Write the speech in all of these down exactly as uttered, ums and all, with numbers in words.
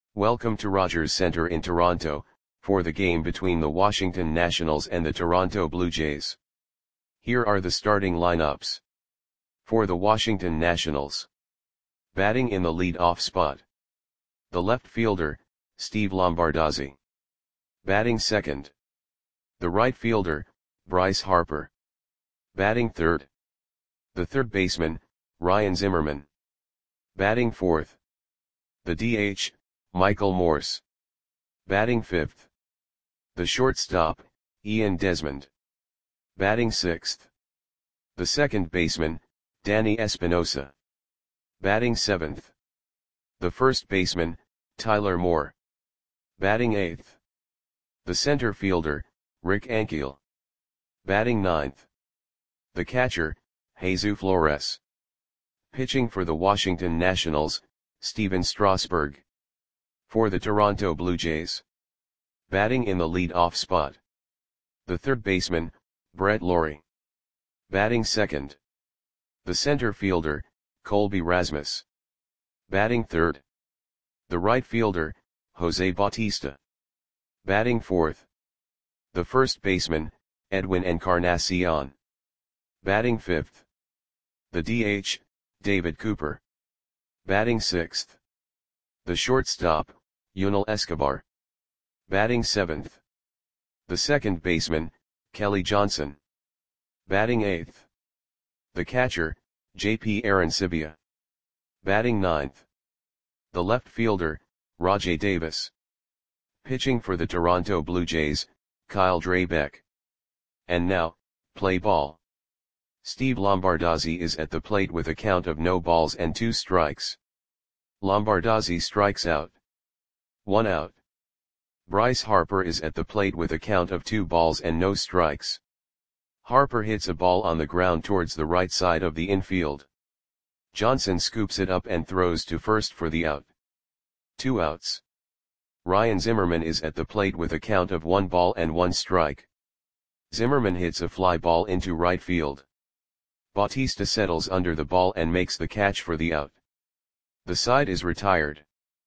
Welcome to Rogers Centre in Toronto, for the game between the Washington Nationals and the Toronto Blue Jays. Here are the starting lineups. For the Washington Nationals. Batting in the lead-off spot. The left fielder, Steve Lombardozzi. Batting second. The right fielder, Bryce Harper. Batting third. The third baseman, Ryan Zimmerman. Batting fourth. The D H, Michael Morse. Batting fifth. The shortstop, Ian Desmond. Batting sixth. The second baseman, Danny Espinosa. Batting seventh. The first baseman, Tyler Moore. Batting eighth. The center fielder, Rick Ankiel. Batting ninth. The catcher, Jesus Flores. Pitching for the Washington Nationals, Stephen Strasburg. For the Toronto Blue Jays. Batting in the lead-off spot. The third baseman, Brett Lawrie. Batting second. The center fielder, Colby Rasmus. Batting third. The right fielder, Jose Bautista. Batting fourth. The first baseman, Edwin Encarnacion. Batting fifth. The D H, David Cooper. Batting sixth. The shortstop, Yunel Escobar. Batting seventh. The second baseman, Kelly Johnson. Batting eighth. The catcher, J P Arencibia. Batting ninth. The left fielder, Rajai Davis. Pitching for the Toronto Blue Jays, Kyle Drabek. And now, play ball. Steve Lombardozzi is at the plate with a count of no balls and two strikes. Lombardozzi strikes out. One out. Bryce Harper is at the plate with a count of two balls and no strikes. Harper hits a ball on the ground towards the right side of the infield. Johnson scoops it up and throws to first for the out. Two outs. Ryan Zimmerman is at the plate with a count of one ball and one strike. Zimmerman hits a fly ball into right field. Bautista settles under the ball and makes the catch for the out. The side is retired.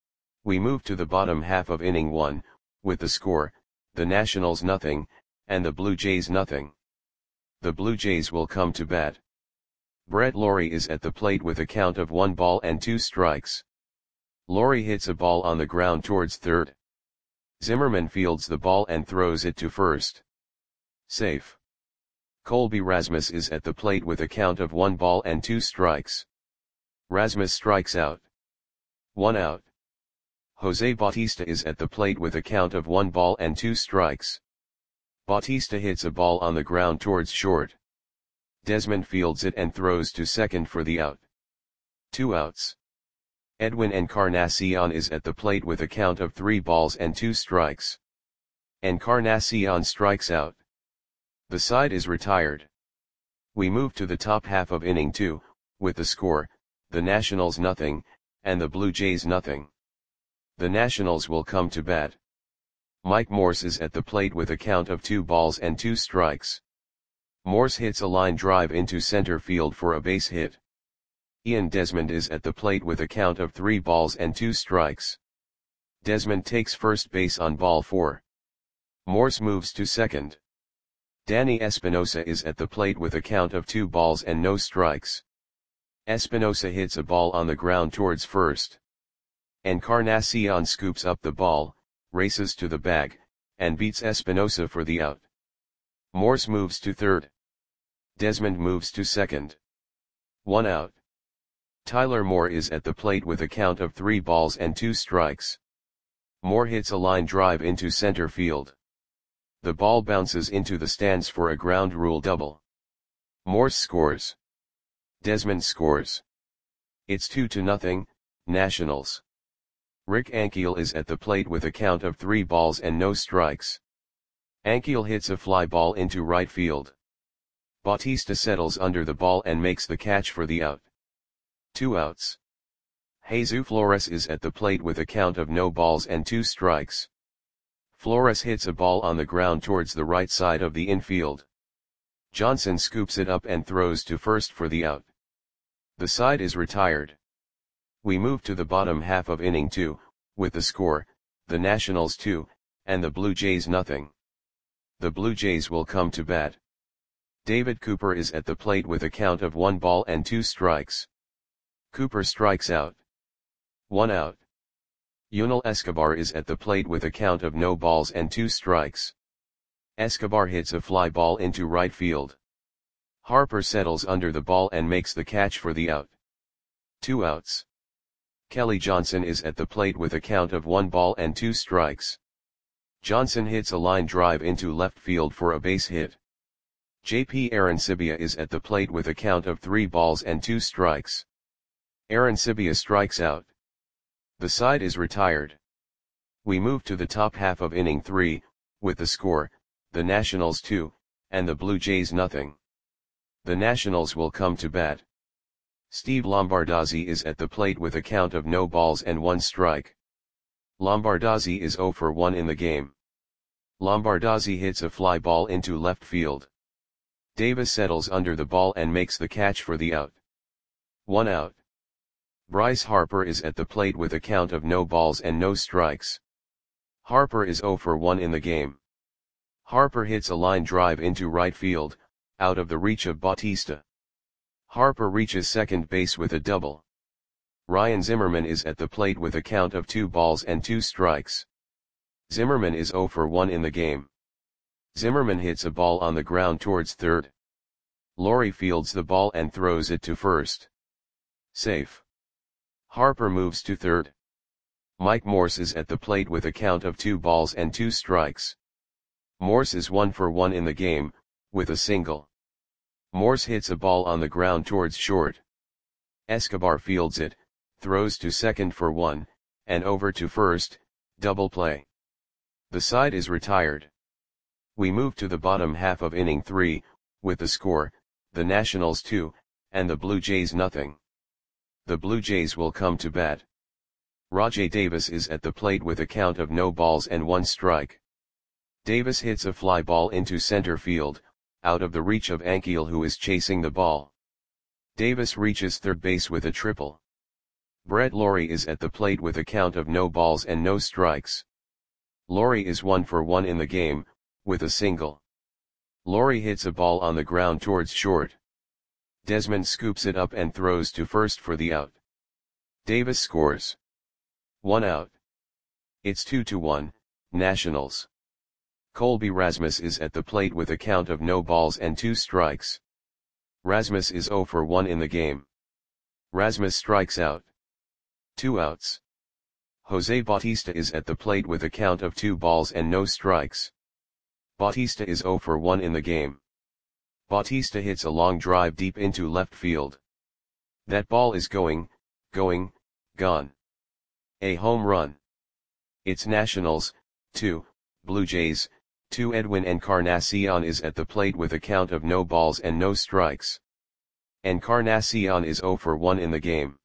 We move to the bottom half of inning one, with the score, the Nationals nothing, and the Blue Jays nothing. The Blue Jays will come to bat. Brett Lawrie is at the plate with a count of one ball and two strikes. Lawrie hits a ball on the ground towards third. Zimmerman fields the ball and throws it to first. Safe. Colby Rasmus is at the plate with a count of one ball and two strikes. Rasmus strikes out. One out. Jose Bautista is at the plate with a count of one ball and two strikes. Bautista hits a ball on the ground towards short. Desmond fields it and throws to second for the out. Two outs. Edwin Encarnacion is at the plate with a count of three balls and two strikes. Encarnacion strikes out. The side is retired. We move to the top half of inning two, with the score, the Nationals nothing, and the Blue Jays nothing. The Nationals will come to bat. Mike Morse is at the plate with a count of two balls and two strikes. Morse hits a line drive into center field for a base hit. Ian Desmond is at the plate with a count of three balls and two strikes. Desmond takes first base on ball four. Morse moves to second. Danny Espinosa is at the plate with a count of two balls and no strikes. Espinosa hits a ball on the ground towards first. Encarnacion scoops up the ball, races to the bag, and beats Espinosa for the out. Morse moves to third. Desmond moves to second. One out. Tyler Moore is at the plate with a count of three balls and two strikes. Moore hits a line drive into center field. The ball bounces into the stands for a ground rule double. Morse scores. Desmond scores. It's two to nothing, Nationals. Rick Ankiel is at the plate with a count of three balls and no strikes. Ankiel hits a fly ball into right field. Bautista settles under the ball and makes the catch for the out. Two outs. Jesus Flores is at the plate with a count of no balls and two strikes. Flores hits a ball on the ground towards the right side of the infield. Johnson scoops it up and throws to first for the out. The side is retired. We move to the bottom half of inning two, with the score, the Nationals two, and the Blue Jays nothing. The Blue Jays will come to bat. David Cooper is at the plate with a count of one ball and two strikes. Cooper strikes out. One out. Yunel Escobar is at the plate with a count of no balls and two strikes. Escobar hits a fly ball into right field. Harper settles under the ball and makes the catch for the out. Two outs. Kelly Johnson is at the plate with a count of one ball and two strikes. Johnson hits a line drive into left field for a base hit. J P Arancibia is at the plate with a count of three balls and two strikes. Arancibia strikes out. The side is retired. We move to the top half of inning three, with the score, the Nationals two, and the Blue Jays nothing. The Nationals will come to bat. Steve Lombardozzi is at the plate with a count of no balls and one strike. Lombardozzi is zero for one in the game. Lombardozzi hits a fly ball into left field. Davis settles under the ball and makes the catch for the out. One out. Bryce Harper is at the plate with a count of no balls and no strikes. Harper is zero for one in the game. Harper hits a line drive into right field, out of the reach of Bautista. Harper reaches second base with a double. Ryan Zimmerman is at the plate with a count of two balls and two strikes. Zimmerman is zero for one in the game. Zimmerman hits a ball on the ground towards third. Laurie fields the ball and throws it to first. Safe. Harper moves to third. Mike Morse is at the plate with a count of two balls and two strikes. Morse is one for one in the game, with a single. Morse hits a ball on the ground towards short. Escobar fields it, throws to second for one, and over to first, double play. The side is retired. We move to the bottom half of inning three, with the score, the Nationals two, and the Blue Jays nothing. The Blue Jays will come to bat. Rajai Davis is at the plate with a count of no balls and one strike. Davis hits a fly ball into center field, out of the reach of Ankiel, who is chasing the ball. Davis reaches third base with a triple. Brett Lawrie is at the plate with a count of no balls and no strikes. Lawrie is one for one in the game, with a single. Lawrie hits a ball on the ground towards short. Desmond scoops it up and throws to first for the out. Davis scores. One out. It's two to one, Nationals. Colby Rasmus is at the plate with a count of no balls and two strikes. Rasmus is zero for one in the game. Rasmus strikes out. Two outs. Jose Bautista is at the plate with a count of two balls and no strikes. Bautista is zero for one in the game. Bautista hits a long drive deep into left field. That ball is going, going, gone. A home run. It's Nationals, two, Blue Jays, two. Edwin Encarnacion is at the plate with a count of no balls and no strikes. Encarnacion is zero for one in the game.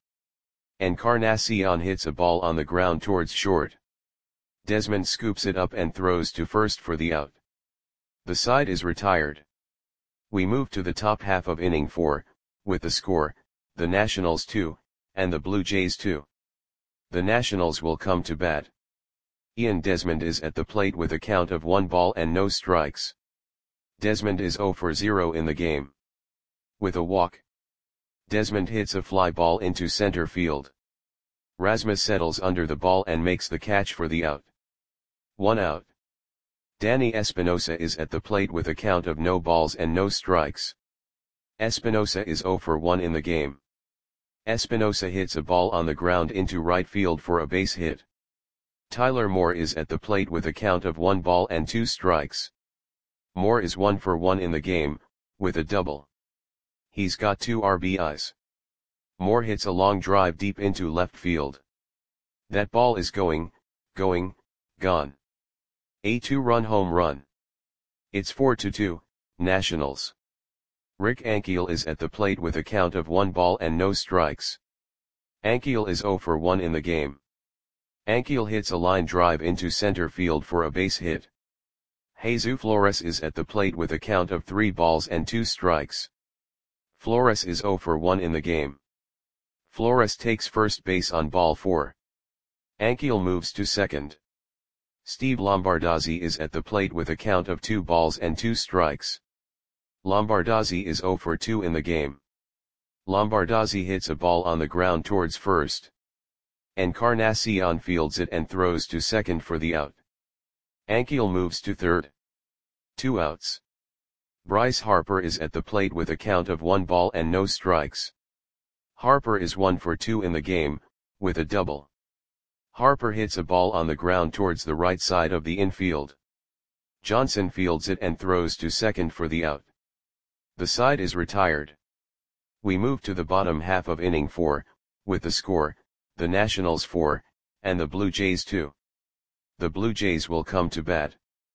Encarnacion hits a ball on the ground towards short. Desmond scoops it up and throws to first for the out. The side is retired. We move to the top half of inning four, with the score, the Nationals two, and the Blue Jays two. The Nationals will come to bat. Ian Desmond is at the plate with a count of one ball and no strikes. Desmond is zero for zero in the game. With a walk. Desmond hits a fly ball into center field. Rasmus settles under the ball and makes the catch for the out. One out. Danny Espinosa is at the plate with a count of no balls and no strikes. Espinosa is zero for one in the game. Espinosa hits a ball on the ground into right field for a base hit. Tyler Moore is at the plate with a count of one ball and two strikes. Moore is one for one in the game, with a double. He's got two R B Is. Moore hits a long drive deep into left field. That ball is going, going, gone. A two-run home run. It's four to two, Nationals. Rick Ankiel is at the plate with a count of one ball and no strikes. Ankiel is zero for one in the game. Ankiel hits a line drive into center field for a base hit. Jesus Flores is at the plate with a count of three balls and two strikes. Flores is zero for one in the game. Flores takes first base on ball four. Ankiel moves to second. Steve Lombardozzi is at the plate with a count of two balls and two strikes. Lombardozzi is zero for two in the game. Lombardozzi hits a ball on the ground towards first. Encarnacion fields it and throws to second for the out. Ankiel moves to third. Two outs. Bryce Harper is at the plate with a count of one ball and no strikes. Harper is one for two in the game, with a double. Harper hits a ball on the ground towards the right side of the infield. Johnson fields it and throws to second for the out. The side is retired. We move to the bottom half of inning four, with the score, the Nationals four, and the Blue Jays two. The Blue Jays will come to bat.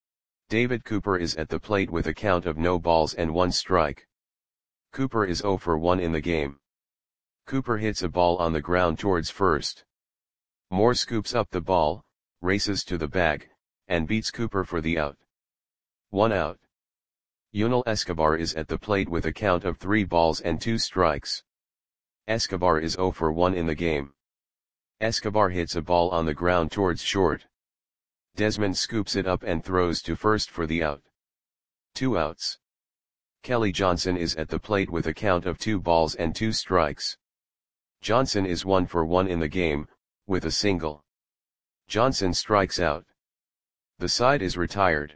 David Cooper is at the plate with a count of no balls and one strike. Cooper is zero for one in the game. Cooper hits a ball on the ground towards first. Moore scoops up the ball, races to the bag, and beats Cooper for the out. One out. Yunel Escobar is at the plate with a count of three balls and two strikes. Escobar is zero for one in the game. Escobar hits a ball on the ground towards short. Desmond scoops it up and throws to first for the out. Two outs. Kelly Johnson is at the plate with a count of two balls and two strikes. Johnson is one for one in the game, with a single. Johnson strikes out. The side is retired.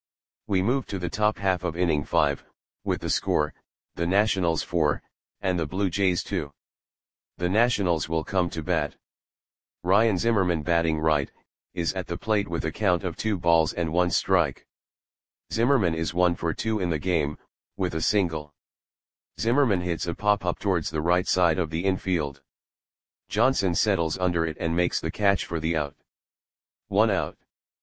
We move to the top half of inning five, with the score, the Nationals four, and the Blue Jays two. The Nationals will come to bat. Ryan Zimmerman, batting right, is at the plate with a count of two balls and one strike. Zimmerman is one for two in the game, with a single. Zimmerman hits a pop-up towards the right side of the infield. Johnson settles under it and makes the catch for the out. One out.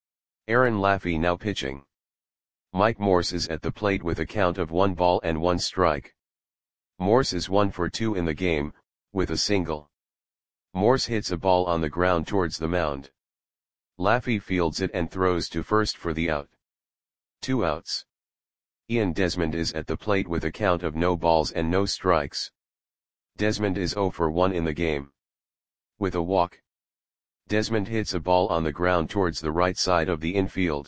Aaron Laffey now pitching. Mike Morse is at the plate with a count of one ball and one strike. Morse is one for two in the game, with a single. Morse hits a ball on the ground towards the mound. Laffey fields it and throws to first for the out. Two outs. Ian Desmond is at the plate with a count of no balls and no strikes. Desmond is zero for one in the game. With a walk. Desmond hits a ball on the ground towards the right side of the infield.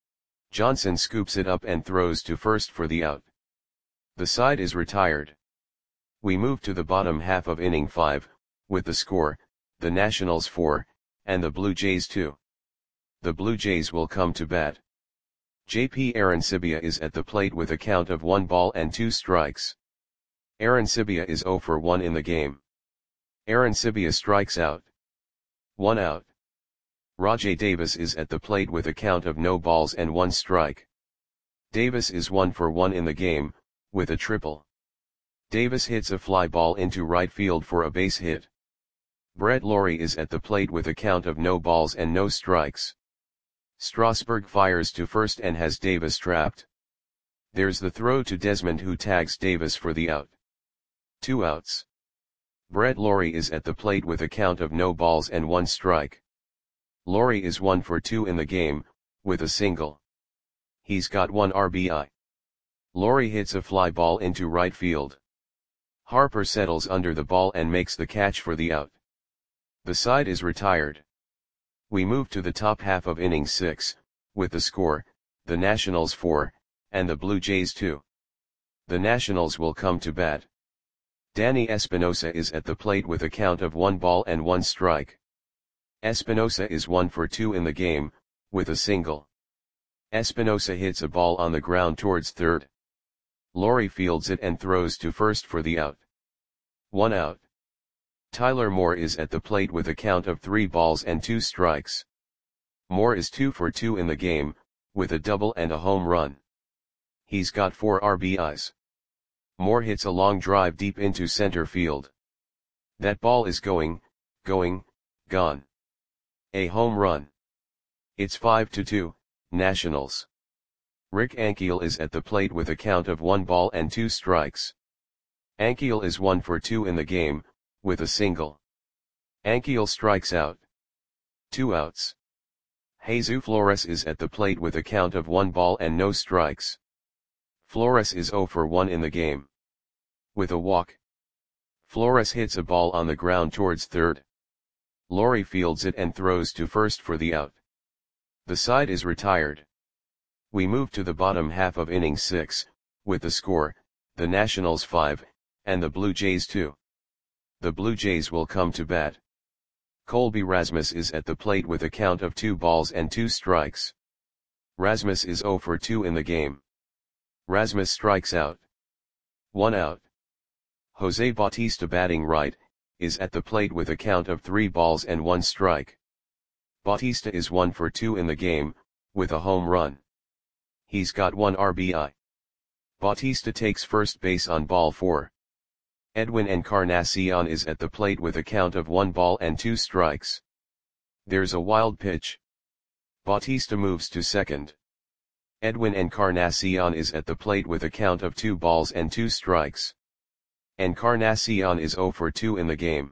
Johnson scoops it up and throws to first for the out. The side is retired. We move to the bottom half of inning five, with the score, the Nationals four, and the Blue Jays two. The Blue Jays will come to bat. J P Arancibia is at the plate with a count of one ball and two strikes. Arancibia is zero for one in the game. Arancibia strikes out. One out. Rajai Davis is at the plate with a count of no balls and one strike. Davis is one for one in the game, with a triple. Davis hits a fly ball into right field for a base hit. Brett Lawrie is at the plate with a count of no balls and no strikes. Strasburg fires to first and has Davis trapped. There's the throw to Desmond, who tags Davis for the out. Two outs. Brett Lawrie is at the plate with a count of no balls and one strike. Lawrie is one for two in the game, with a single. He's got one R B I. Lawrie hits a fly ball into right field. Harper settles under the ball and makes the catch for the out. The side is retired. We move to the top half of inning six, with the score, the Nationals four, and the Blue Jays two. The Nationals will come to bat. Danny Espinosa is at the plate with a count of one ball and one strike. Espinosa is one for two in the game, with a single. Espinosa hits a ball on the ground towards third. Lawrie fields it and throws to first for the out. One out. Tyler Moore is at the plate with a count of three balls and two strikes. Moore is two for two in the game, with a double and a home run. He's got four R B Is. Moore hits a long drive deep into center field. That ball is going, going, gone. A home run. It's five to two, Nationals. Rick Ankiel is at the plate with a count of one ball and two strikes. Ankiel is one for two in the game, with a single. Ankiel strikes out. Two outs. Jesus Flores is at the plate with a count of one ball and no strikes. Flores is zero for one in the game. With a walk. Flores hits a ball on the ground towards third. Laurie fields it and throws to first for the out. The side is retired. We move to the bottom half of inning six, with the score, the Nationals five, and the Blue Jays two. The Blue Jays will come to bat. Colby Rasmus is at the plate with a count of two balls and two strikes. Rasmus is zero for two in the game. Rasmus strikes out. One out. Jose Bautista, batting right, is at the plate with a count of three balls and one strike. Bautista is one for two in the game, with a home run. He's got one R B I. Bautista takes first base on ball four. Edwin Encarnacion is at the plate with a count of one ball and two strikes. There's a wild pitch. Bautista moves to second. Edwin Encarnacion is at the plate with a count of two balls and two strikes. Encarnacion is zero for two in the game.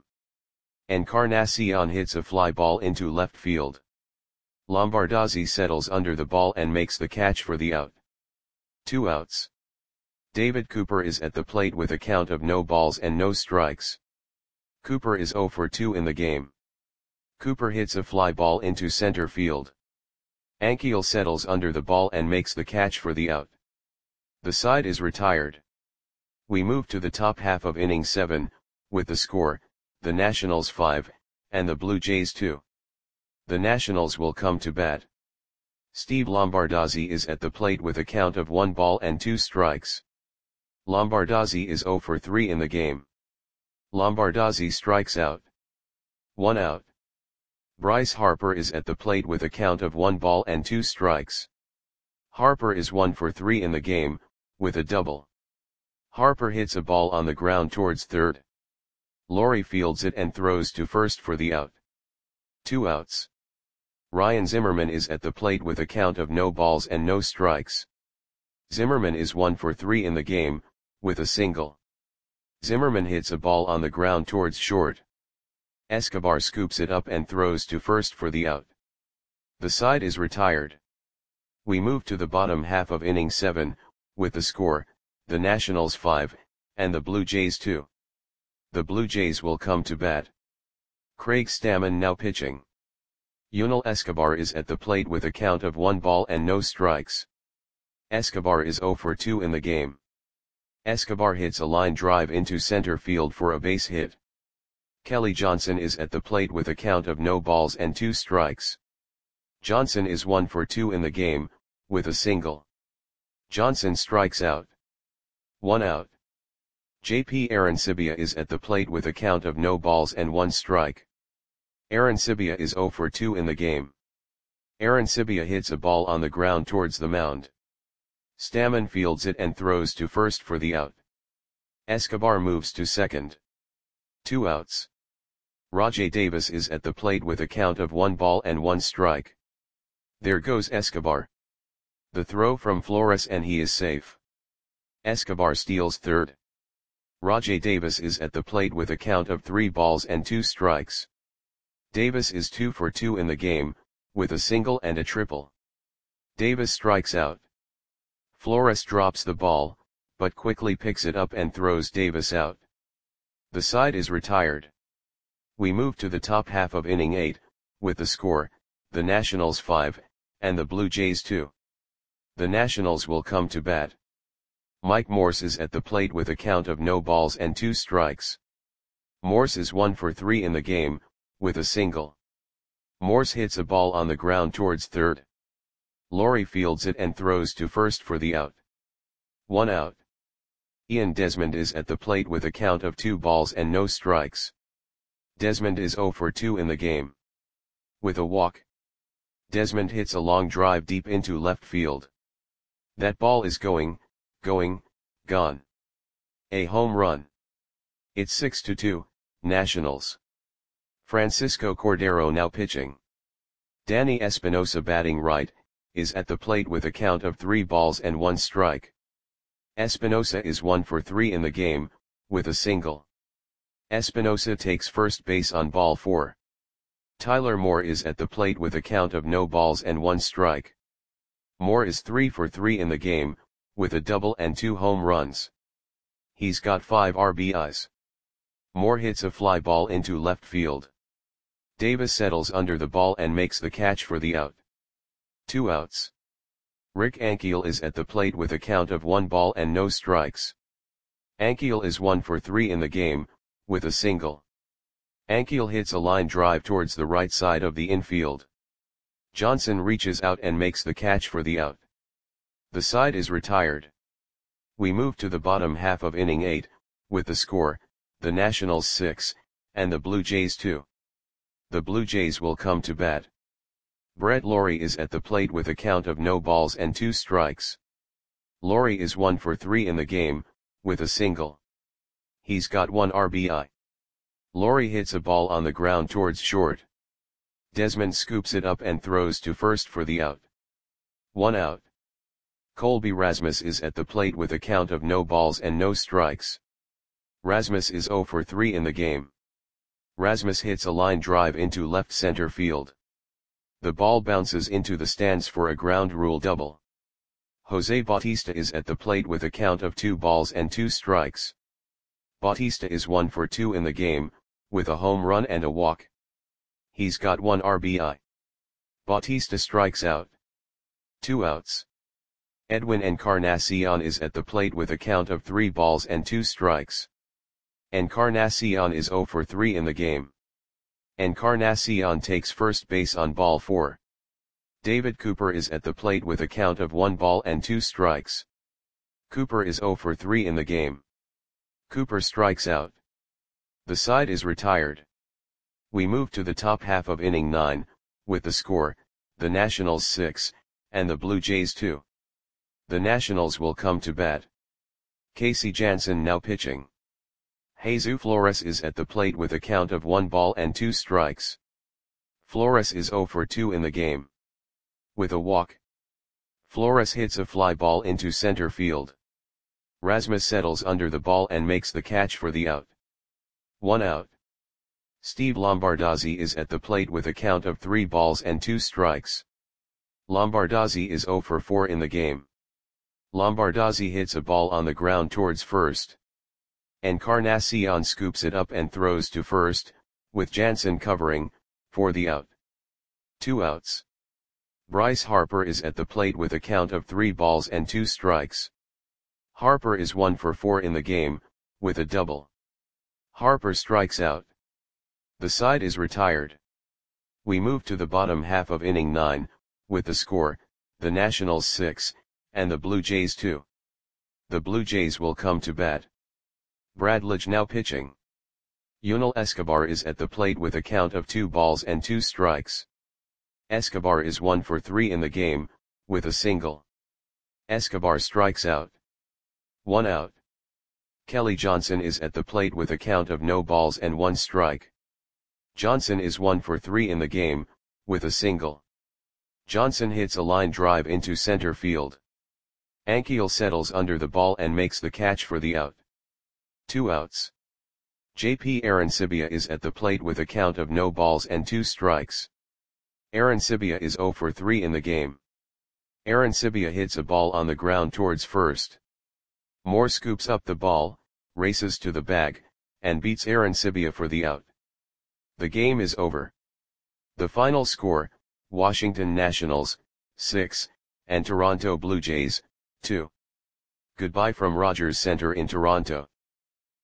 Encarnacion hits a fly ball into left field. Lombardozzi settles under the ball and makes the catch for the out. Two outs. David Cooper is at the plate with a count of no balls and no strikes. Cooper is zero for two in the game. Cooper hits a fly ball into center field. Ankiel settles under the ball and makes the catch for the out. The side is retired. We move to the top half of inning seven, with the score, the Nationals five, and the Blue Jays two. The Nationals will come to bat. Steve Lombardozzi is at the plate with a count of one ball and two strikes. Lombardozzi is zero for three in the game. Lombardozzi strikes out. One out. Bryce Harper is at the plate with a count of one ball and two strikes. Harper is one for three in the game, with a double. Harper hits a ball on the ground towards third. Laurie fields it and throws to first for the out. Two outs. Ryan Zimmerman is at the plate with a count of no balls and no strikes. Zimmerman is one for three in the game, with a single. Zimmerman hits a ball on the ground towards short. Escobar scoops it up and throws to first for the out. The side is retired. We move to the bottom half of inning seven, with the score, the Nationals five, and the Blue Jays two. The Blue Jays will come to bat. Craig Stammen now pitching. Yunel Escobar is at the plate with a count of one ball and no strikes. Escobar is zero for two in the game. Escobar hits a line drive into center field for a base hit. Kelly Johnson is at the plate with a count of no balls and two strikes. Johnson is one for two in the game, with a single. Johnson strikes out. One out. J P Arancibia is at the plate with a count of no balls and one strike. Arancibia is zero for two in the game. Arancibia hits a ball on the ground towards the mound. Stammen fields it and throws to first for the out. Escobar moves to second. Two outs. Rajai Davis is at the plate with a count of one ball and one strike. There goes Escobar. The throw from Flores and he is safe. Escobar steals third. Rajai Davis is at the plate with a count of three balls and two strikes. Davis is two for two in the game, with a single and a triple. Davis strikes out. Flores drops the ball, but quickly picks it up and throws Davis out. The side is retired. We move to the top half of inning eight, with the score, the Nationals five, and the Blue Jays two. The Nationals will come to bat. Mike Morse is at the plate with a count of no balls and two strikes. Morse is one for three in the game, with a single. Morse hits a ball on the ground towards third. Laurie fields it and throws to first for the out. One out. Ian Desmond is at the plate with a count of two balls and no strikes. Desmond is zero for two in the game. With a walk. Desmond hits a long drive deep into left field. That ball is going, going, gone. A home run. It's six to two, Nationals. Francisco Cordero now pitching. Danny Espinosa, batting right, is at the plate with a count of three balls and one strike. Espinosa is one for three in the game, with a single. Espinosa takes first base on ball four. Tyler Moore is at the plate with a count of no balls and one strike. Moore is three for three in the game, with a double and two home runs. He's got five R B Is. Moore hits a fly ball into left field. Davis settles under the ball and makes the catch for the out. Two outs. Rick Ankiel is at the plate with a count of one ball and no strikes. Ankiel is one for three in the game, with a single. Ankiel hits a line drive towards the right side of the infield. Johnson reaches out and makes the catch for the out. The side is retired. We move to the bottom half of inning eight, with the score, the Nationals six, and the Blue Jays two. The Blue Jays will come to bat. Brett Lawrie is at the plate with a count of no balls and two strikes. Lawrie is one for three in the game, with a single. He's got one R B I. Lawrie hits a ball on the ground towards short. Desmond scoops it up and throws to first for the out. One out. Colby Rasmus is at the plate with a count of no balls and no strikes. Rasmus is zero for three in the game. Rasmus hits a line drive into left center field. The ball bounces into the stands for a ground rule double. Jose Bautista is at the plate with a count of two balls and two strikes. Bautista is one for two in the game, with a home run and a walk. He's got one R B I. Bautista strikes out. Two outs. Edwin Encarnacion is at the plate with a count of three balls and two strikes. Encarnacion is zero for three in the game. Encarnacion takes first base on ball four. David Cooper is at the plate with a count of one ball and two strikes. Cooper is zero for three in the game. Cooper strikes out. The side is retired. We move to the top half of inning nine, with the score, the Nationals six, and the Blue Jays two. The Nationals will come to bat. Casey Janssen now pitching. Jesus Flores is at the plate with a count of one ball and two strikes. Flores is zero for two in the game. With a walk. Flores hits a fly ball into center field. Rasmus settles under the ball and makes the catch for the out. One out. Steve Lombardozzi is at the plate with a count of three balls and two strikes. Lombardozzi is zero for four in the game. Lombardozzi hits a ball on the ground towards first. Encarnacion scoops it up and throws to first, with Janssen covering, for the out. Two outs. Bryce Harper is at the plate with a count of three balls and two strikes. Harper is one for four in the game, with a double. Harper strikes out. The side is retired. We move to the bottom half of inning nine, with the score, the Nationals six, and the Blue Jays two. The Blue Jays will come to bat. Brad Lidge now pitching. Yunel Escobar is at the plate with a count of two balls and two strikes. Escobar is one for three in the game, with a single. Escobar strikes out. One out. Kelly Johnson is at the plate with a count of no balls and one strike. Johnson is one for three in the game, with a single. Johnson hits a line drive into center field. Ankiel settles under the ball and makes the catch for the out. Two outs. J P Arencibia is at the plate with a count of no balls and two strikes. Arencibia is zero for three in the game. Arencibia hits a ball on the ground towards first. Moore scoops up the ball, races to the bag, and beats Arencibia for the out. The game is over. The final score, Washington Nationals, six, and Toronto Blue Jays, two. Goodbye from Rogers Center in Toronto.